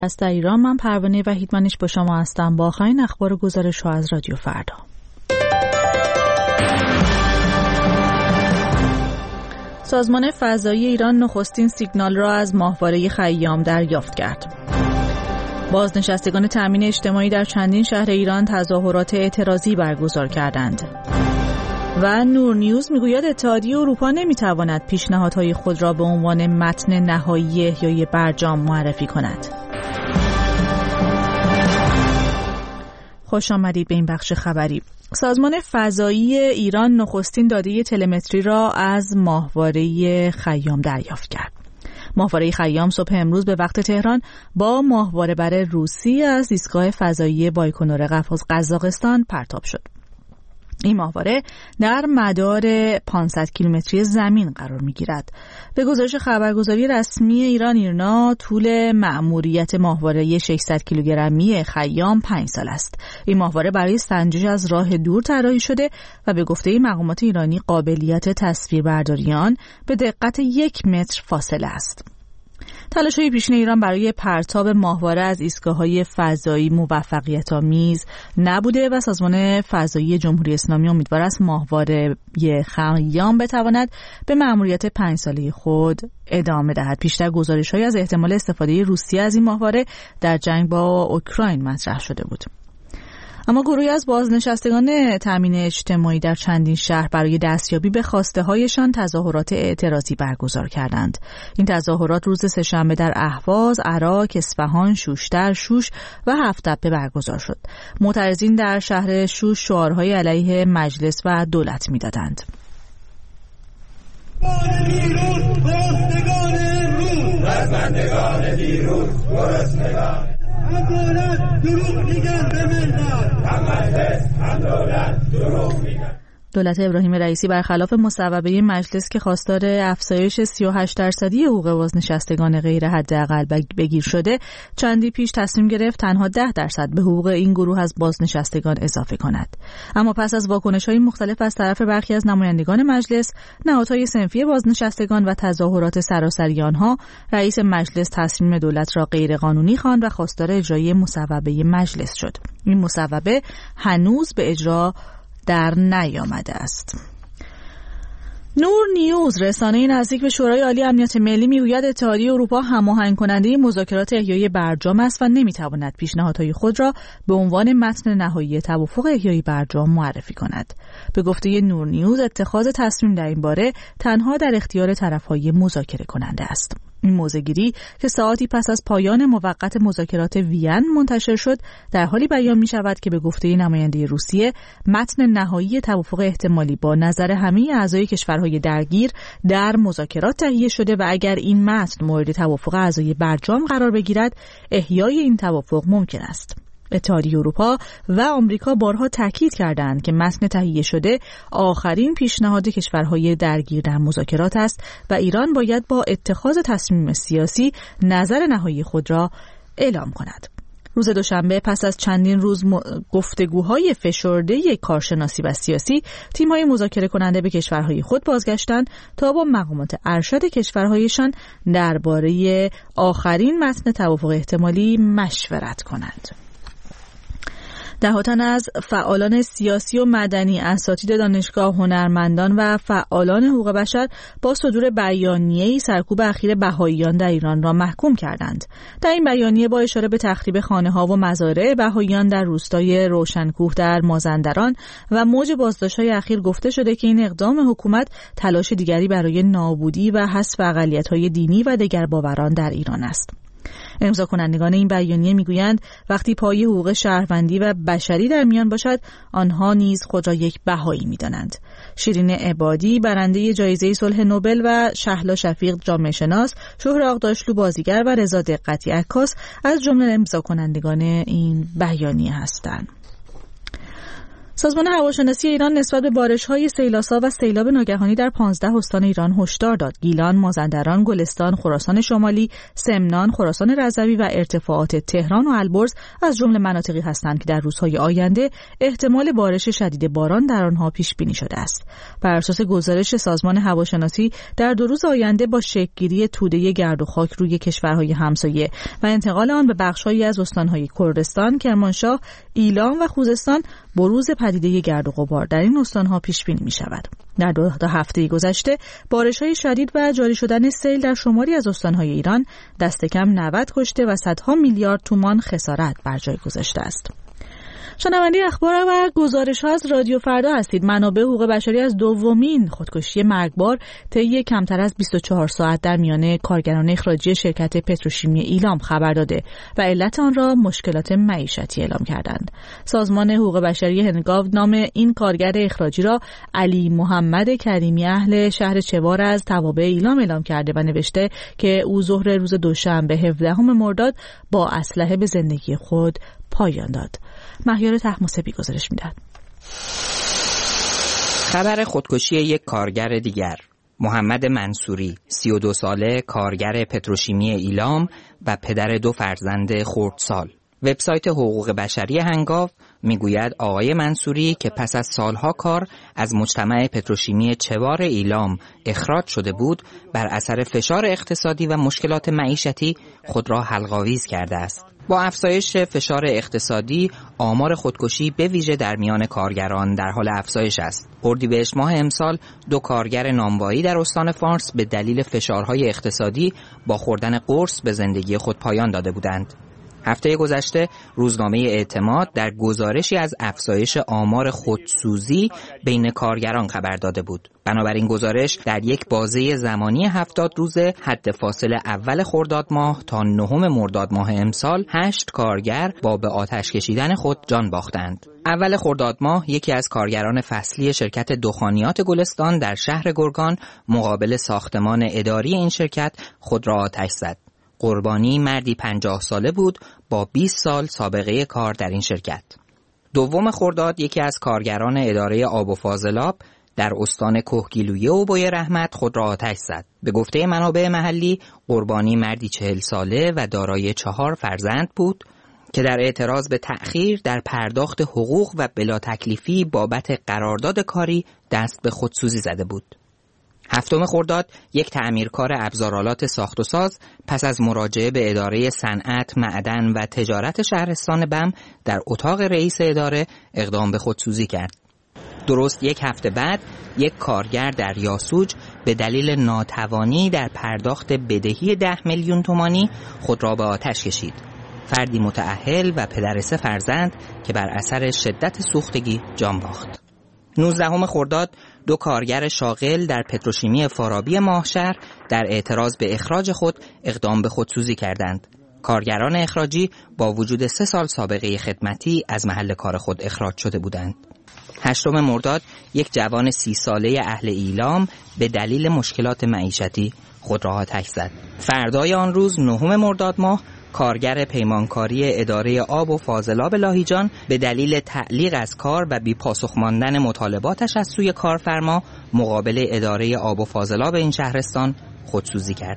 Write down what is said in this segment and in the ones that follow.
از در ایران من پروانه وحیدمنش با شما هستم با آخرین اخبار و گزارش‌ها از رادیو فردا. سازمان فضایی ایران نخستین سیگنال را از ماهواره خیام دریافت کرد. بازنشستگان تامین اجتماعی در چندین شهر ایران تظاهرات اعتراضی برگزار کردند. و نور نیوز میگوید اتحادیه اروپا نمیتواند پیشنهادهای خود را به عنوان متن نهایی احیای برجام معرفی کند. خوش آمدید به این بخش خبری. سازمان فضایی ایران نخستین داده تلمتری را از ماهواره خیام دریافت کرد. ماهواره خیام صبح امروز به وقت تهران با ماهواره بر روسی از ایستگاه فضایی بایکنور قزاقستان پرتاب شد. این ماهواره در مدار 500 کیلومتری زمین قرار می‌گیرد. به گزارش خبرگزاری رسمی ایرنا طول مأموریت ماهواره 600 کیلوگرمی خیام 5 سال است. این ماهواره برای سنجش از راه دور طراحی شده و به گفته مقامات ایرانی قابلیت تصویربرداری آن به دقت 1 متر فاصله است. تلاش‌های پیشین ایران برای پرتاب ماهواره از ایستگاه‌های فضایی موفقیت‌آمیز نبوده و سازمان فضایی جمهوری اسلامی امیدوار است ماهواره خیام بتواند به مأموریت 5 ساله خود ادامه دهد. پیشتر گزارش‌هایی از احتمال استفاده روسیه از این ماهواره در جنگ با اوکراین مطرح شده بود. اما گروهی از بازنشستگان تامین اجتماعی در چندین شهر برای دستیابی به خواسته‌هایشان تظاهرات اعتراضی برگزار کردند. این تظاهرات روز سه‌شنبه در اهواز، عراق، اصفهان، شوشتر، شوش و هفت‌تپه برگزار شد. معترضین در شهر شوش شعارهای علیه مجلس و دولت می‌دادند. دولت ابراهیم رئیسی برخلاف مصوبه مجلس که خواستار افزایش 38% حقوق بازنشستگان غیر حداقل بگیر شده، چندی پیش تصمیم گرفت تنها 10% به حقوق این گروه از بازنشستگان اضافه کند. اما پس از واکنش‌های مختلف از طرف برخی از نمایندگان مجلس، نهادهای صنفی بازنشستگان و تظاهرات سراسری آنها، رئیس مجلس تصمیم دولت را غیرقانونی خواند و خواستار اجرای مصوبه مجلس شد. این مصوبه هنوز به اجرا در نیامده است. نور نیوز رسانه نزدیک به شورای عالی امنیت ملی میگوید اتحادیه اروپا هماهنگ کننده مذاکرات احیای برجام است و نمیتواند پیشنهادهای خود را به عنوان متن نهایی توافق احیای برجام معرفی کند. به گفته نور نیوز اتخاذ تصمیم در این باره تنها در اختیار طرفهای مذاکره کننده است. این موضع‌گیری که ساعاتی پس از پایان موقت مذاکرات وین منتشر شد، در حالی بیان می‌شود که به گفته نماینده روسیه متن نهایی توافق احتمالی با نظر همه اعضای کشورهای درگیر در مذاکرات تهیه شده و اگر این متن مورد توافق اعضای برجام قرار بگیرد، احیای این توافق ممکن است. اتحادیه اروپا و آمریکا بارها تاکید کردند که متن تهیه شده آخرین پیشنهاد کشورهای درگیر در مذاکرات است و ایران باید با اتخاذ تصمیم سیاسی نظر نهایی خود را اعلام کند. روز دوشنبه پس از چندین روز گفتگوهای فشرده کارشناسی و سیاسی، تیم‌های مذاکره کننده به کشورهای خود بازگشتند تا با مقامات ارشد کشورهایشان درباره آخرین متن توافق احتمالی مشورت کنند. ده‌ها تن از فعالان سیاسی و مدنی، اساتید دانشگاه، هنرمندان و فعالان حقوق بشر با صدور بیانیه‌ای سرکوب اخیر بهائیان در ایران را محکوم کردند. در این بیانیه با اشاره به تخریب خانه‌ها و مزارع بهائیان در روستای روشنکوه در مازندران و موج بازداشت‌های اخیر گفته شده که این اقدام حکومت تلاش دیگری برای نابودی و حذف اقلیت‌های دینی و دگرباوران در ایران است. امضا کنندگان این بیانیه میگویند وقتی پای حقوق شهروندی و بشری در میان باشد، آنها نیز خود را یک بهایی می‌دانند. شیرین عبادی برنده جایزه صلح نوبل و شهلا شفیق جامعه شناس، شهر آقداشلو بازیگر و رضا دقتی عکاس از جمله امضا کنندگان این بیانیه هستند. سازمان هواشناسی ایران نسبت به بارش‌های سیلاسا و سیلاب ناگهانی در 15 استان ایران هشدار داد. گیلان، مازندران، گلستان، خراسان شمالی، سمنان، خراسان رضوی و ارتفاعات تهران و البرز از جمله مناطقی هستند که در روزهای آینده احتمال بارش شدید باران در آنها پیش بینی شده است. بر اساس گزارش سازمان هواشناسی در 2 روز آینده با شکل‌گیری توده گرد و خاک روی کشورهای همسایه و انتقال آن به بخش‌هایی از استان‌های کردستان، کرمانشاه، ایلام و خوزستان بروز پدیده گرد و غبار در این استان‌ها پیش بینی می‌شود. در 2 هفته گذشته بارش‌های شدید و جاری شدن سیل در شماری از استان‌های ایران دست کم 90 کشته و صدها میلیارد تومان خسارت بر جای گذاشته است. شنونده اخبار و گزارش‌ها از رادیو فردا هستید. منابع حقوق بشری از دومین خودکشی مرگبار طی کمتر از 24 ساعت در میان کارگران اخراجی شرکت پتروشیمی ایلام خبر داده و علت آن را مشکلات معیشتی اعلام کردند. سازمان حقوق بشری هنگاو نام این کارگر اخراجی را علی محمد کریمی اهل شهر چوار از توابع ایلام اعلام کرده و نوشته که او ظهر روز دوشنبه 17 مرداد با اسلحه به زندگی خود پایان داد. مهیار طهماسبی گزارش میدهد. خبر خودکشی یک کارگر دیگر، محمد منصوری، 32 ساله، کارگر پتروشیمی ایلام و پدر 2 فرزند خردسال. وبسایت حقوق بشری هنگاو میگوید آقای منصوری که پس از سالها کار از مجتمع پتروشیمی چوار ایلام اخراج شده بود، بر اثر فشار اقتصادی و مشکلات معیشتی خود را حلق‌آویز کرده است. با افزایش فشار اقتصادی، آمار خودکشی به ویژه در میان کارگران در حال افزایش است. اردیبهشت ماه امسال 2 کارگر نانوایی در استان فارس به دلیل فشارهای اقتصادی با خوردن قرص به زندگی خود پایان داده بودند. هفته گذشته روزنامه اعتماد در گزارشی از افزایش آمار خودسوزی بین کارگران خبر داده بود. بنابراین گزارش در یک بازه زمانی 70 روزه حد فاصل اول خرداد ماه تا 9 مرداد ماه امسال 8 کارگر با به آتش کشیدن خود جان باختند. اول خرداد ماه یکی از کارگران فصلی شرکت دخانیات گلستان در شهر گرگان مقابل ساختمان اداری این شرکت خود را آتش زد. قربانی مردی 50 ساله بود با 20 سال سابقه کار در این شرکت. 2 خرداد یکی از کارگران اداره آب و فاضلاب در استان کهگیلویه و بوی رحمت خود را آتش زد. به گفته منابع محلی قربانی مردی 40 ساله و دارای 4 فرزند بود که در اعتراض به تأخیر در پرداخت حقوق و بلا تکلیفی بابت قرارداد کاری دست به خودسوزی زده بود. 7 خرداد یک تعمیرکار ابزارآلات ساخت و ساز پس از مراجعه به اداره صنعت، معدن و تجارت شهرستان بم در اتاق رئیس اداره اقدام به خودسوزی کرد. درست 1 هفته بعد یک کارگر در یاسوج به دلیل ناتوانی در پرداخت بدهی 10 میلیون تومانی خود را به آتش کشید. فردی متأهل و پدر 3 فرزند که بر اثر شدت سوختگی جان باخت. 19 خرداد 2 کارگر شاغل در پتروشیمی فارابی ماهشهر در اعتراض به اخراج خود اقدام به خودسوزی کردند. کارگران اخراجی با وجود 3 سال سابقه خدمتی از محل کار خود اخراج شده بودند. 8 مرداد یک جوان 30 ساله اهل ایلام به دلیل مشکلات معیشتی خود را آتش زد. فردای آن روز 9 مرداد ماه کارگر پیمانکاری اداره آب و فاضلاب لاهیجان به دلیل تعلیق از کار و بی پاسخ ماندن مطالباتش از سوی کارفرما مقابل اداره آب و فاضلاب این شهرستان خودسوزی کرد.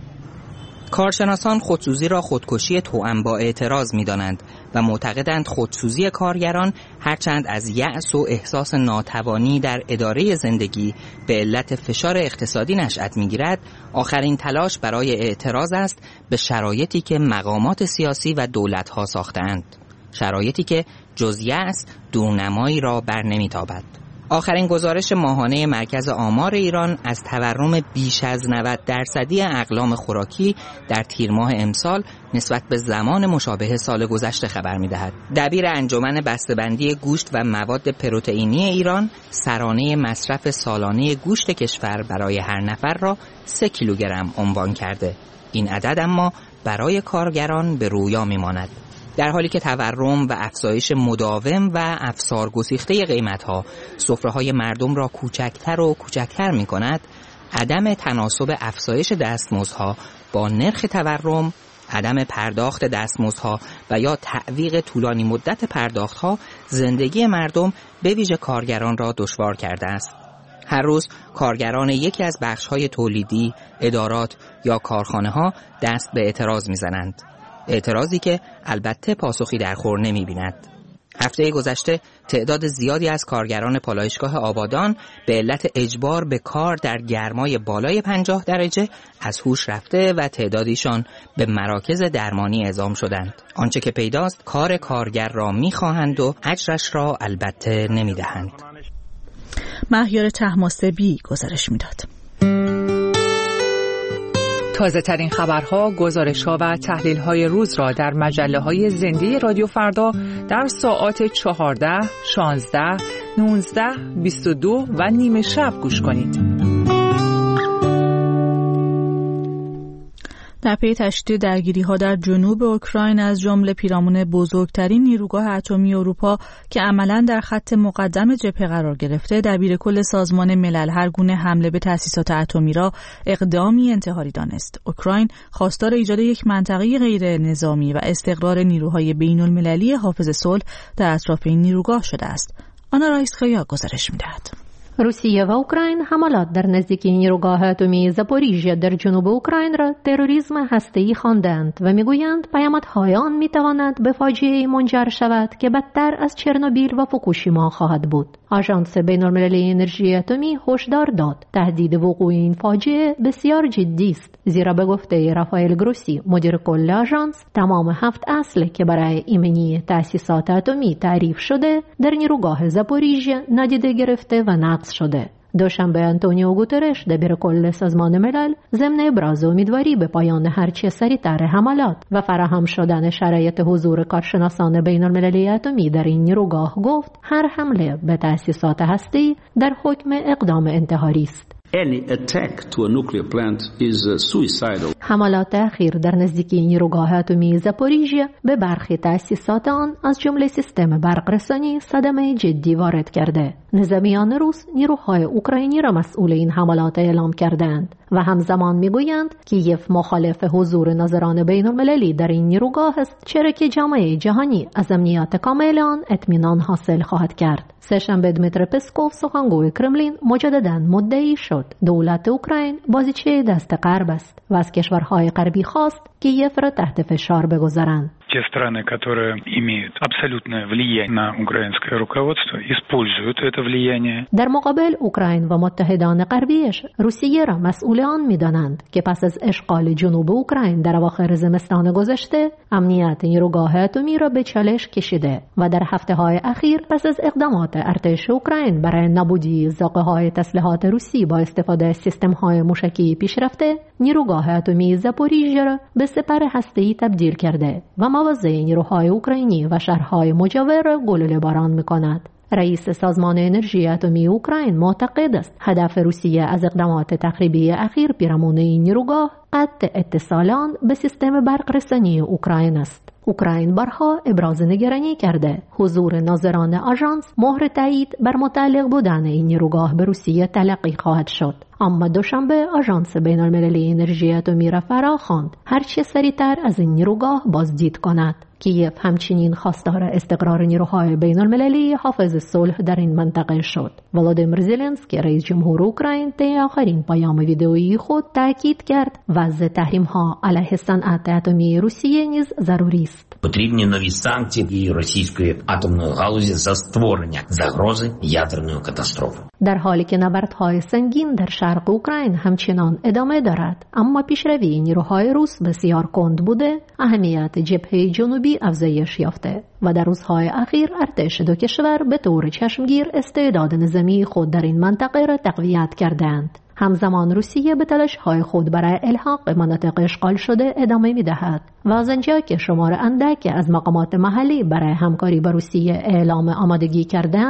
کارشناسان خودسوزی را خودکشی توأم با اعتراض می‌دانند و معتقدند خودسوزی کارگران هرچند از یأس و احساس ناتوانی در اداره زندگی به علت فشار اقتصادی نشأت می‌گیرد، آخرین تلاش برای اعتراض است به شرایطی که مقامات سیاسی و دولت‌ها ساختند، شرایطی که جز یأس دورنمایی را بر نمی‌تابد. آخرین گزارش ماهانه مرکز آمار ایران از تورم بیش از 90% اقلام خوراکی در تیر ماه امسال نسبت به زمان مشابه سال گذشته خبر می‌دهد. دبیر انجمن بسته‌بندی گوشت و مواد پروتئینی ایران سرانه مصرف سالانه گوشت کشور برای هر نفر را 3 کیلوگرم عنوان کرده. این عدد اما برای کارگران به رویا می‌ماند. در حالی که تورم و افزایش مداوم و افسار گسیخته قیمت‌ها سفره‌های مردم را کوچکتر و کوچکتر می‌کند، عدم تناسب افزایش دستمزدها با نرخ تورم عدم پرداخت دستمزدها و یا تعویق طولانی مدت پرداختها زندگی مردم به ویژه کارگران را دشوار کرده است. هر روز کارگران یکی از بخش‌های تولیدی، ادارات یا کارخانه‌ها دست به اعتراض می‌زنند. اعتراضی که البته پاسخی در خور نمی‌بیند. هفته گذشته تعداد زیادی از کارگران پالایشگاه آبادان به علت اجبار به کار در گرمای بالای 50 درجه از هوش رفته و تعدادیشان به مراکز درمانی اعزام شدند. آنچه که پیداست کار کارگر را می‌خواهند و اجرش را البته نمی‌دهند. مهیار طهماسبی گزارش می‌داد. تازه ترین خبرها، گزارش‌ها و تحلیل‌های روز را در مجله‌های زنده رادیو فردا در ساعات 14، 16، 19، 22 و نیمه شب گوش کنید. در پی تشدید درگیری‌ها در جنوب اوکراین از جمله پیرامون بزرگترین نیروگاه اتمی اروپا که عملاً در خط مقدم جبهه قرار گرفته، دبیرکل سازمان ملل هر گونه حمله به تأسیسات اتمی را اقدامی انتحاری دانست. اوکراین خواستار ایجاد یک منطقه غیر نظامی و استقرار نیروهای بین‌المللی حافظ صلح در اطراف این نیروگاه شده است. آنا رایسخیا گزارش می‌دهد. روسیه و اوکراین حملات در نزدیکی نیروگاه اتمی زاپوریژیا در جنوب اوکراین را تروریسم هسته‌ای خواندند و میگویند پیامدهای آن میتواند به فاجعه‌ای منجر شود که بدتر از چرنوبیل و فوکوشیما خواهد بود. آژانس بین‌المللی انرژی اتمی هشدار داد تهدید وقوع این فاجعه بسیار جدی است، زیرا به گفته رافائل گروسی مدیر کل آژانس تمام 7 اصل که برای ایمنی تأسیسات اتمی تعریف شده در نیروگاه زاپوریژیا نادیده گرفته و نقض شده. دوشنبه آنتونیو گوترش دبیرکل سازمان ملل ضمن ابراز امیدواری به پایان هرچه سریعتر حملات و فراهم شدن شرایط حضور کارشناسان بین‌المللی اتمی در این نیروگاه گفت هر حمله به تأسیسات هسته‌ای در حکم اقدام انتحاری است. Any attack to a nuclear plant is suicidal. حملات اخیر در نزدیکی نیروگاه اتمی زاپوریژیا به برخی تأسیسات آن از جمله سیستم برق‌رسانی صدمه جدی وارد کرده. نظامیان روس نیروهای اوکراینی را مسئول این حملات اعلام کردند و همزمان میگویند کیف مخالف حضور ناظران بین‌المللی در این نیروگاه است، چرا که جامعه جهانی از امنیت کامل آن اطمینان حاصل خواهد کرد. سه‌شنبه دمیتر پسکوف سخنگوی کرملین مجدداً مدعی شد دولت اوکراین بازیچه دست غرب است و از کشورهای غربی خواست کیف را تحت فشار بگذارند. Те страны, которые имеют абсолютное влияние на украинское руководство, используют это влияние. در مقابل اوکراین و متحدان غربیش روسیه را مسئول آن می‌دانند که پس از اشغال جنوب اوکراین در اواخر زمستان گذشته امنیت نیروگاه اتمی را به چالش کشیده و در هفته‌های اخیر پس از اقدامات ارتش اوکراین برای نابودی زاغه‌های تسلیحات روسی با استفاده از سیستم‌های موشکی پیشرفته، نیروگاه اتمی زاپوریژیا را به سپر هسته‌ای تبدیل کرده و مواضع نیروهای اوکراینی و شهرهای مجاور را گلوله باران می‌کند. رئیس سازمان انرژی اتمی اوکراین معتقد است هدف روسیه از اقدامات تخریبی اخیر پیرامون این نیروگاه قطع اتصال آن به سیستم برق‌رسانی اوکراین است. اوکراین بارها ابراز نگرانی کرده حضور ناظران آژانس مهر تایید بر متعلق بودن این نیروگاه به روسیه تلقی خواهد شد. اما دوشنبه آژانس بین‌المللی انرژی اتمی را فراخواند هرچه سریعتر از این نیروگاه بازدید کند. کیف همچنین خواستار استقرار نیروهای بین‌المللی حافظ صلح در این منطقه شد. ولادیمیر زلنسکی رئیس جمهور اوکراین طی آخرین پیام ویدئویی خود تاکید کرد وضع تحریم‌ها علیه صنعت اتمی روسیه نیز ضروری است. Потрібні нові санкції і російської атомної галузі за створення загрози ядерної катастрофи. در حالی که نبردهای سنگین در شرق اوکراین همچنان ادامه دارد، اما پیشروی نیروهای روس بسیار کند بوده، اهمیت جبهه جنوبی افزایش یافته و در روزهای اخیر ارتش دو کشور به طور چشمگیر استعداد نظامی خود در این منطقه را تقویت کردند. همزمان روسیه به تلاش‌های خود برای الحاق به مناطق اشغال شده ادامه می‌دهد و از آنجا که شمار اندک از مقامات محلی برای همکاری با روسیه اعلام آمادگی کردند،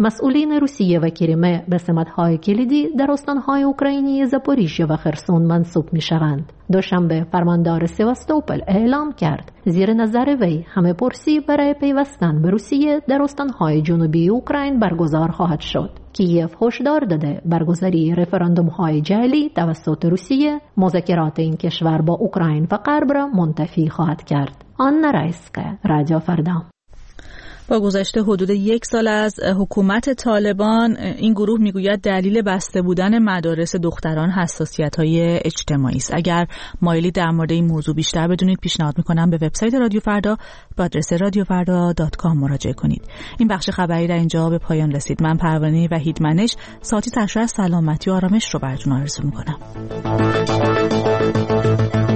مسئولین روسیه و کریمه به سمت‌های کلیدی در استان‌های اوکراینی زاپوریژیا و خرسون منصوب می‌شوند. دوشنبه فرماندار سواستوپل اعلام کرد زیر نظر وی همه پرسی برای پیوستن به روسیه در استان‌های جنوبی اوکراین برگزار خواهد شد. کیف هشدار داده برگزاری رفراندوم‌های جعلی توسط روسیه مذاکرات این کشور با اوکراین و غرب را منتفی خواهد کرد. آنا رایسکا، رادیو فردا. با گذشته حدود 1 سال از حکومت طالبان، این گروه میگوید دلیل بسته بودن مدارس دختران حساسیت‌های اجتماعی است. اگر مایلی در مورد این موضوع بیشتر بدونید، پیشنهاد میکنم به وبسایت رادیو فردا به آدرس radiofarda.com مراجعه کنید. این بخش خبری در اینجا به پایان رسید. من پروانه وحیدمنش ساعتی تشریح سلامتی و آرامش رو براتون آرزو میکنم.